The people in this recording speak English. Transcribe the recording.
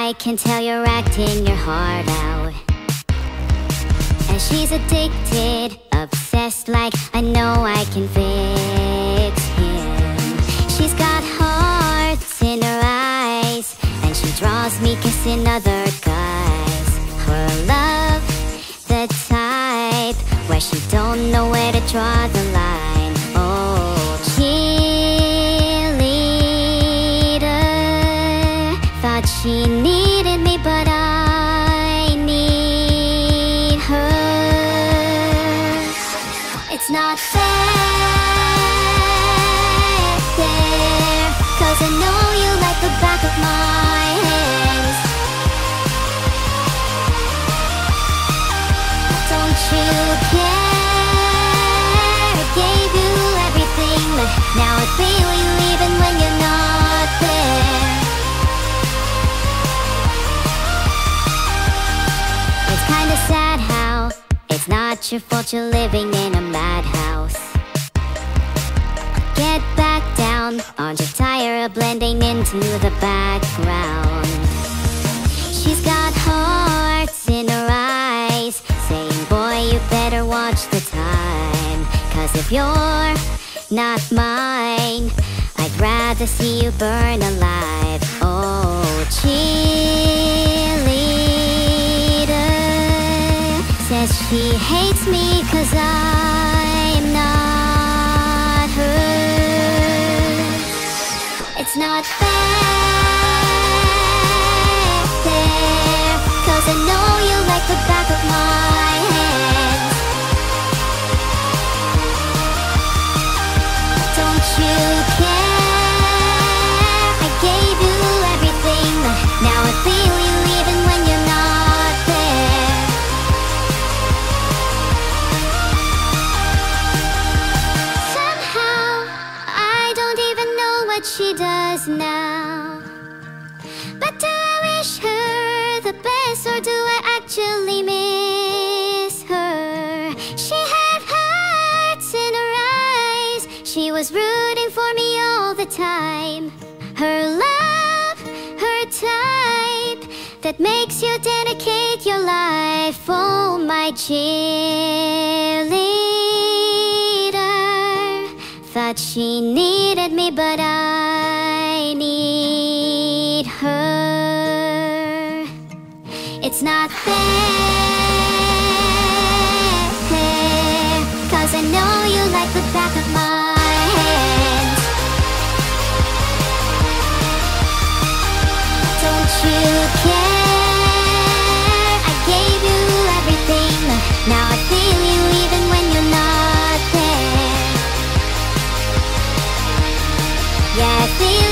I can tell you're acting your heart out. And she's addicted, obsessed, like I know I can fix him. She's got hearts in her eyes, and she draws me kissing other guys. Her love, the type where she don't know where to draw the line. Oh, cheerleader, thought she needed me, but I need her. It's not fair, 'cause I know you like the back of my hands. Don't you care? I gave you everything, but now I feel you even when you're not there. It's kinda sad how it's not your fault you're living in a madhouse. Get back down, aren't you tired of blending into the background? She's got hearts in her eyes, saying, boy, you better watch the time. 'Cause if you're not mine, I'd rather see you burn alive. Oh, cheerleader says she hates me 'cause I'm not hers. It's not fair, 'cause I know you like the back of my hands. Don't you care? I gave you everything, but now I feel you even when you're not there. Somehow, I don't even know what she does now. But do I wish her the best, or do I actually miss her? She had hearts in her eyes, she was rooting for me all the time. Her love, her type, that makes you dedicate your life. Oh, my cheerleader, thought she needed me, but I need her. It's not fair, 'cause I know you like the back of my hands. Don't you care? I gave you everything, now I feel you even when you're not there. Yeah, I feel